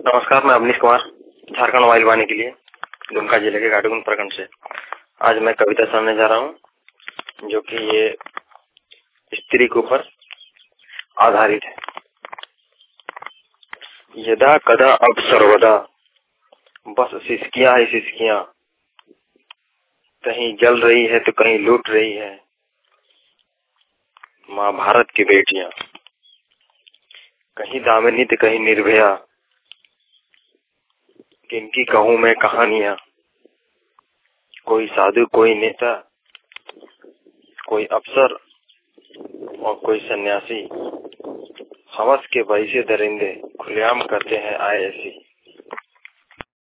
नमस्कार, मैं अवनीश कुमार, झारखंड मोबाइल वाणी के लिए दुमका जिले के घाटुकुंड प्रखंड से। आज मैं कविता सुनाने जा रहा हूँ, जो कि ये स्त्री के ऊपर आधारित है। यदा कदा अब सर्वदा बस सिसकियां ही सिसकियां, कहीं जल रही है तो कहीं लूट रही है माँ भारत की बेटियां। कहीं दामिनी तो कहीं निर्भया, किनकी कहूँ मैं कहानियां। कोई साधु, कोई नेता, कोई अफसर और कोई सन्यासी, हवस के वैसे दरिंदे खुलेआम करते हैं आए ऐसी।